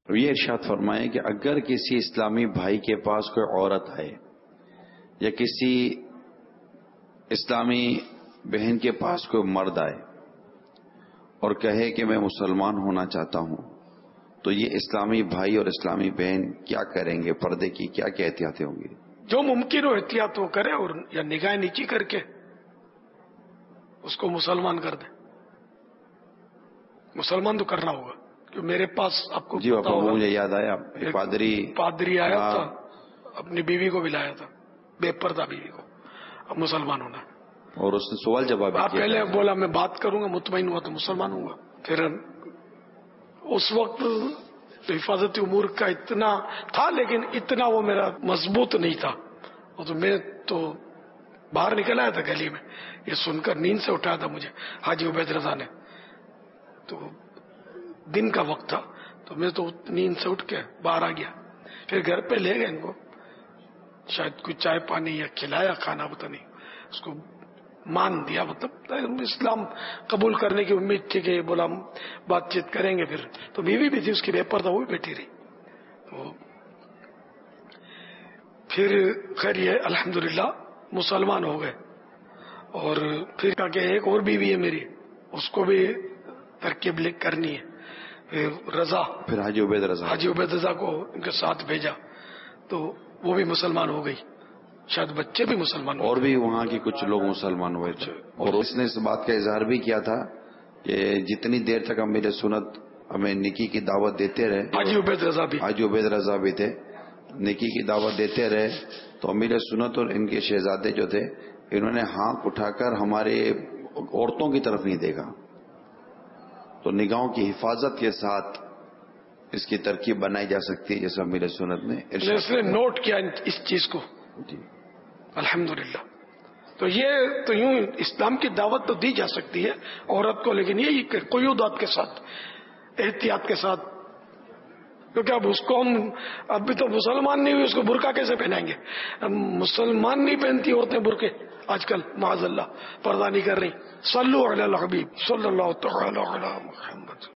یہ ارشاد فرمائے کہ اگر کسی اسلامی بھائی کے پاس کوئی عورت آئے یا کسی اسلامی بہن کے پاس کوئی مرد آئے اور کہے کہ میں مسلمان ہونا چاہتا ہوں، تو یہ اسلامی بھائی اور اسلامی بہن کیا کریں گے؟ پردے کی کیا کیا احتیاطیں ہوں گی؟ جو ممکن ہو احتیاط وہ کرے، اور یا نگاہ نیچی کر کے اس کو مسلمان کر دیں. مسلمان تو کرنا ہوگا، کہ میرے پاس آپ کو جی پتا ہوگا، مجھے یاد آیا ایک پادری آیا تھا، اپنی بیوی کو بھی لایا تھا، بے پردہ بیوی کو، اب مسلمان ہونا، اور اس نے سوال جواب کیا. پہلے بولا میں بات کروں گا، مطمئن ہوا تو مسلمان ہوں گا. پھر اس وقت حفاظتی امور کا اتنا تھا، لیکن اتنا وہ میرا مضبوط نہیں تھا. تو میں تو باہر نکل آیا تھا گلی میں، یہ سن کر نیند سے اٹھایا تھا مجھے حاجی عبید رضا نے. تو دن کا وقت تھا، تو میں تو نیند سے اٹھ کے باہر آ گیا. پھر گھر پہ لے گئے ان کو، شاید کوئی چائے پانی یا کھلایا کھانا، پتہ نہیں، اس کو مان دیا. مطلب اسلام قبول کرنے کی امید تھی کہ بولا بات چیت کریں گے. پھر تو بیوی بھی تھی اس کی بے پردہ، وہ بھی بیٹھی رہی. تو پھر خیر یہ الحمدللہ مسلمان ہو گئے. اور پھر کہا کہ ایک اور بیوی ہے میری، اس کو بھی ترکیب کرنی ہے. رضا، پھر حاجی عبید رضا کو ان کے ساتھ بھیجا، تو وہ بھی مسلمان ہو گئی. شاید بچے بھی مسلمان اور بھی وہاں کے کچھ لوگ مسلمان ہوئے تھے. اور اس نے اس بات کا اظہار بھی کیا تھا کہ جتنی دیر تک ہم میرے سنت ہمیں نکی کی دعوت دیتے رہے، حاجی عبید رضا بھی تھے، نکی کی دعوت دیتے رہے، تو امیر سنت اور ان کے شہزادے جو تھے، انہوں نے ہاتھ اٹھا کر ہمارے عورتوں کی طرف نہیں دیکھا. تو نگاہوں کی حفاظت کے ساتھ اس کی ترکیب بنائی جا سکتی ہے، جیسا امیر سنت نے نوٹ کیا اس چیز کو. جی الحمدللہ. تو یہ تو یوں اسلام کی دعوت تو دی جا سکتی ہے عورت کو، لیکن یہی قیودات کے ساتھ، احتیاط کے ساتھ. کیونکہ اب اس کو ہم اب بھی تو مسلمان نہیں ہوئی، اس کو برقع کیسے پہنائیں گے؟ اب مسلمان نہیں پہنتی عورتیں برقعے آج کل، معاذ اللہ، پردہ نہیں کر رہی. صلو علی الحبیب صلی اللہ تعالی علی محمد.